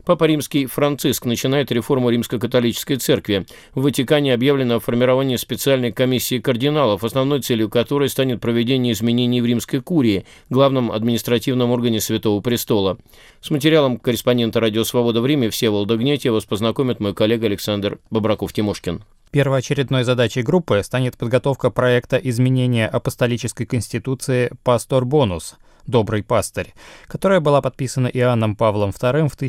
Папа Римский Франциск начинает реформу Римско-католической церкви. В Ватикане объявлено о формировании специальной комиссии кардиналов, основной целью которой станет проведение изменений в Римской курии, главном административном органе Святого Престола. С материалом корреспондента «Радио Свобода» в Риме Всеволода Гнетьева вас познакомит мой коллега Александр Бобраков-Тимошкин. Первоочередной задачей группы станет подготовка проекта изменения апостолической конституции «Пастор Бонус» «Добрый пастырь», которая была подписана Иоанном Павлом II в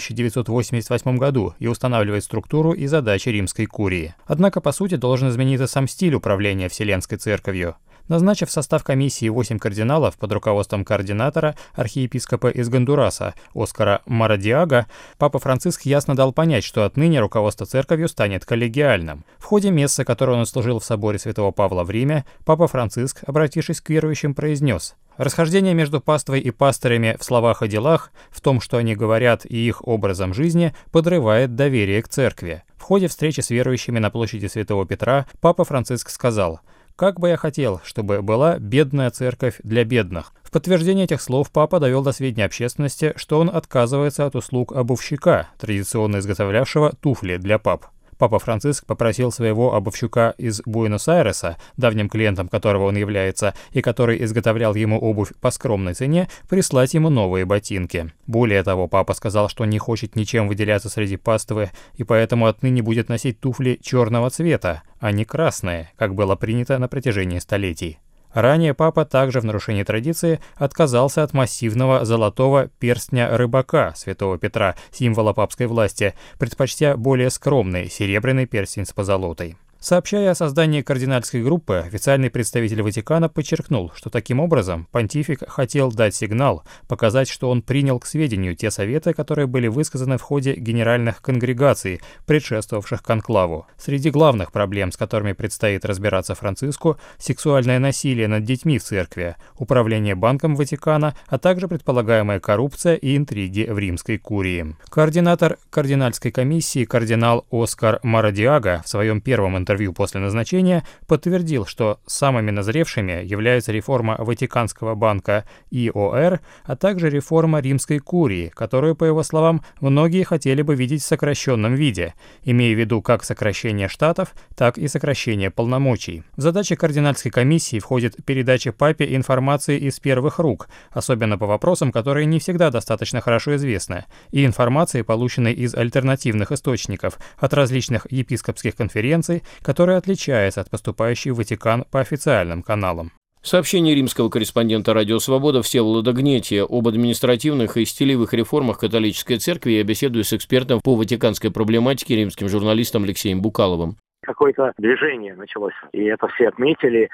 1988 году и устанавливает структуру и задачи римской курии. Однако, по сути, должен измениться сам стиль управления Вселенской Церковью. Назначив в состав комиссии 8 кардиналов под руководством координатора, архиепископа из Гондураса Оскара Марадиага, Папа Франциск ясно дал понять, что отныне руководство церковью станет коллегиальным. В ходе мессы, которую он служил в соборе Святого Павла в Риме, Папа Франциск, обратившись к верующим, произнес: «Расхождение между паствой и пастырями в словах и делах, в том, что они говорят и их образом жизни, подрывает доверие к церкви». В ходе встречи с верующими на площади Святого Петра Папа Франциск сказал: «Как бы я хотел, чтобы была бедная церковь для бедных». В подтверждение этих слов Папа довел до сведения общественности, что он отказывается от услуг обувщика, традиционно изготовлявшего туфли для пап. Папа Франциск попросил своего обувщика из Буэнос-Айреса, давним клиентом которого он является, и который изготовлял ему обувь по скромной цене, прислать ему новые ботинки. Более того, Папа сказал, что не хочет ничем выделяться среди паствы, и поэтому отныне будет носить туфли черного цвета, а не красные, как было принято на протяжении столетий. Ранее Папа также в нарушении традиции отказался от массивного золотого перстня рыбака Святого Петра, символа папской власти, предпочтя более скромный серебряный перстень с позолотой. Сообщая о создании кардинальской группы, официальный представитель Ватикана подчеркнул, что таким образом понтифик хотел дать сигнал, показать, что он принял к сведению те советы, которые были высказаны в ходе генеральных конгрегаций, предшествовавших конклаву. Среди главных проблем, с которыми предстоит разбираться Франциску, сексуальное насилие над детьми в церкви, управление банком Ватикана, а также предполагаемая коррупция и интриги в римской курии. Координатор кардинальской комиссии кардинал Оскар Марадиага в своем первом интервью после назначения подтвердил, что самыми назревшими являются реформа Ватиканского банка ИОР, а также реформа римской курии, которую, по его словам, многие хотели бы видеть в сокращенном виде, имея в виду как сокращение штатов, так и сокращение полномочий. В задачи кардинальской комиссии входит передача папе информации из первых рук, особенно по вопросам, которые не всегда достаточно хорошо известны, и информации, полученной из альтернативных источников, от различных епископских конференций, которая отличается от поступающей в Ватикан по официальным каналам. Сообщение римского корреспондента «Радио Свобода» Всеволода Гнетьева об административных и стилевых реформах католической церкви. Я беседую с экспертом по ватиканской проблематике, римским журналистом Алексеем Букаловым. Какое-то движение началось, и это все отметили,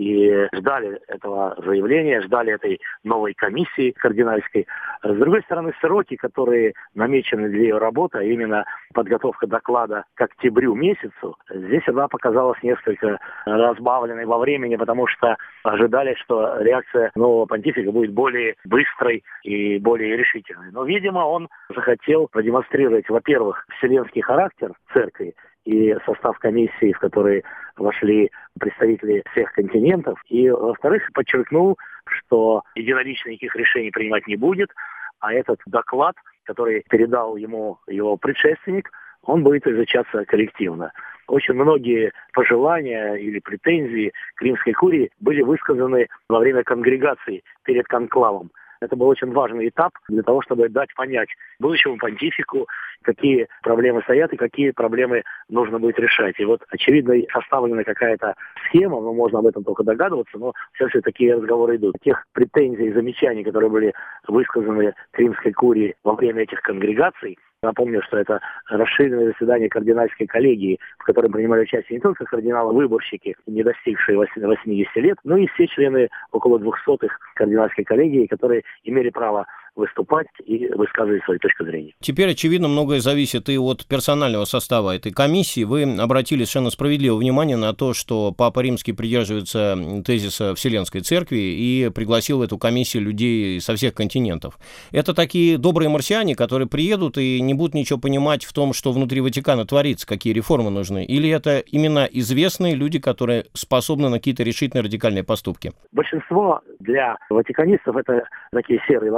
и ждали этого заявления, ждали этой новой комиссии кардинальской. С другой стороны, сроки, которые намечены для ее работы, а именно подготовка доклада к октябрю месяцу, здесь она показалась несколько разбавленной во времени, потому что ожидали, что реакция нового понтифика будет более быстрой и более решительной. Но, видимо, он захотел продемонстрировать, во-первых, вселенский характер церкви, и состав комиссии, в который вошли представители всех континентов. И, во-вторых, подчеркнул, что единолично никаких решений принимать не будет, а этот доклад, который передал ему его предшественник, он будет изучаться коллективно. Очень многие пожелания или претензии к римской курии были высказаны во время конгрегации перед конклавом. Это был очень важный этап для того, чтобы дать понять будущему понтифику, какие проблемы стоят и какие проблемы нужно будет решать. И вот, очевидно, составлена какая-то схема, но можно об этом только догадываться, но все такие разговоры идут. Тех претензий и замечаний, которые были высказаны к римской курии во время этих конгрегаций, напомню, что это расширенное заседание кардинальской коллегии, в котором принимали участие не только кардиналы-выборщики, не достигшие 80 лет, но и все члены около 200-х кардинальской коллегии, которые имели право выступать и высказывать свою точку зрения. Теперь, очевидно, многое зависит и от персонального состава этой комиссии. Вы обратили совершенно справедливое внимание на то, что Папа Римский придерживается тезиса Вселенской Церкви и пригласил в эту комиссию людей со всех континентов. Это такие добрые марсиане, которые приедут и не будут ничего понимать в том, что внутри Ватикана творится, какие реформы нужны? Или это именно известные люди, которые способны на какие-то решительные радикальные поступки? Большинство для ватиканистов это такие серые лошадки,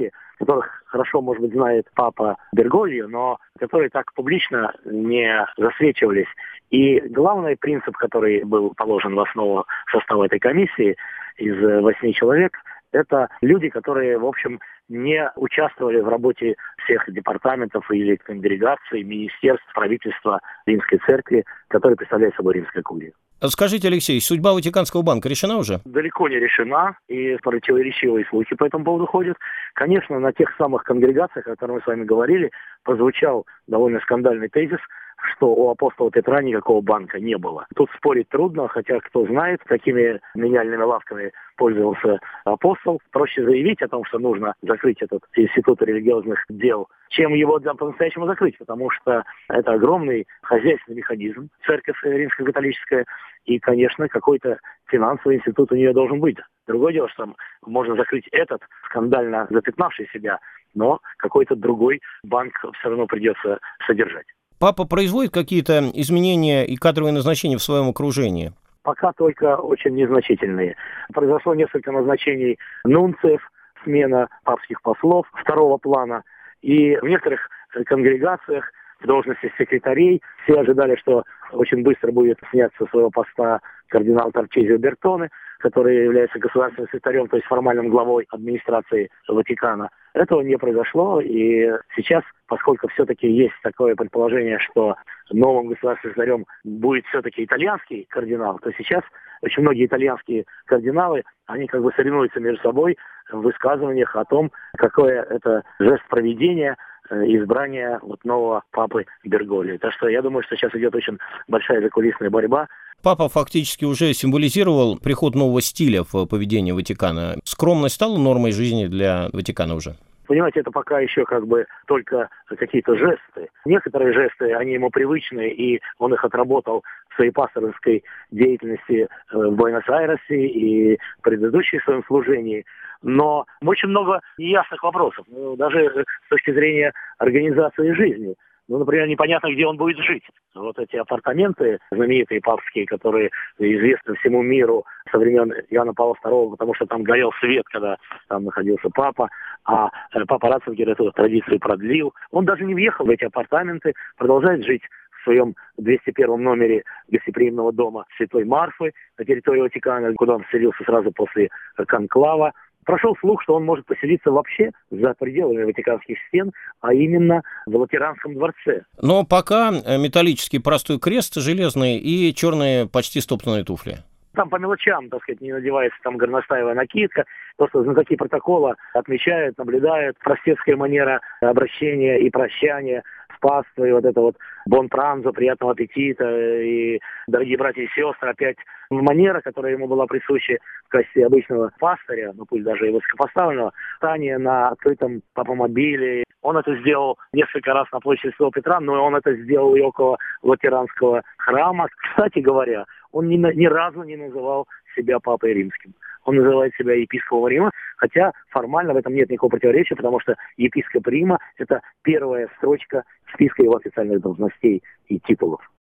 которые, которых хорошо, может быть, знает папа Бергольо, но которые так публично не засвечивались. И главный принцип, который был положен в основу состава этой комиссии из 8 человек, это люди, которые, в общем, не участвовали в работе всех департаментов или конгрегаций, министерств, правительства Римской Церкви, которые представляют собой Римская Курия. Скажите, Алексей, судьба Ватиканского банка решена уже? Далеко не решена, и противоречивые слухи по этому поводу ходят. Конечно, на тех самых конгрегациях, о которых мы с вами говорили, прозвучал довольно скандальный тезис, что у апостола Петра никакого банка не было. Тут спорить трудно, хотя кто знает, какими меняльными лавками пользовался апостол. Проще заявить о том, что нужно закрыть этот институт религиозных дел, чем его по-настоящему закрыть, потому что это огромный хозяйственный механизм, церковь римско-католическая, и, конечно, какой-то финансовый институт у нее должен быть. Другое дело, что можно закрыть этот, скандально запятнавший себя, но какой-то другой банк все равно придется содержать. Папа производит какие-то изменения и кадровые назначения в своем окружении? Пока только очень незначительные. Произошло несколько назначений нунциев, смена папских послов второго плана. И в некоторых конгрегациях в должности секретарей все ожидали, что очень быстро будет снят со своего поста кардинал Торчезио Бертоне, который является государственным секретарем, то есть формальным главой администрации Ватикана. Этого не произошло, и сейчас, поскольку все-таки есть такое предположение, что новым государственным секретарем будет все-таки итальянский кардинал, то сейчас очень многие итальянские кардиналы, они как бы соревнуются между собой в высказываниях о том, какое это жест провидения, избрания нового папы Бергольо. Так что я думаю, что сейчас идет очень большая закулисная борьба. Папа фактически уже символизировал приход нового стиля в поведении Ватикана. Скромность стала нормой жизни для Ватикана уже? Понимаете, это пока еще как бы только какие-то жесты. Некоторые жесты, они ему привычны, и он их отработал в своей пасторской деятельности в Буэнос-Айресе и в предыдущем своем служении. Но очень много неясных вопросов, даже с точки зрения организации жизни. Например, непонятно, где он будет жить. Вот эти апартаменты знаменитые папские, которые известны всему миру со времен Иоанна Павла II, потому что там горел свет, когда там находился папа, а папа Ратцингер эту традицию продлил. Он даже не въехал в эти апартаменты, продолжает жить в своем 201 номере гостеприимного дома Святой Марфы на территории Ватикана, куда он вселился сразу после конклава. Прошел слух, что он может поселиться вообще за пределами Ватиканских стен, а именно в Латеранском дворце. Но пока металлический простой крест железный и черные почти стоптанные туфли. Там по мелочам, так сказать, не надевается там горностаевая накидка, просто знатоки протокола отмечают, наблюдают простецкая манера обращения и прощания с паствой, вот это вот бон пранзо, приятного аппетита, и, дорогие братья и сестры, опять манера, которая ему была присуща в качестве обычного пастыря, пусть даже и высокопоставленного, стание на открытом папомобиле. Он это сделал несколько раз на площади Святого Петра, но он это сделал и около Латеранского храма. Кстати говоря, он ни разу не называл себя папой римским. Он называет себя епископом Рима, хотя формально в этом нет никакого противоречия, потому что епископ Рима – это первая строчка списка его официальных должностей и титулов.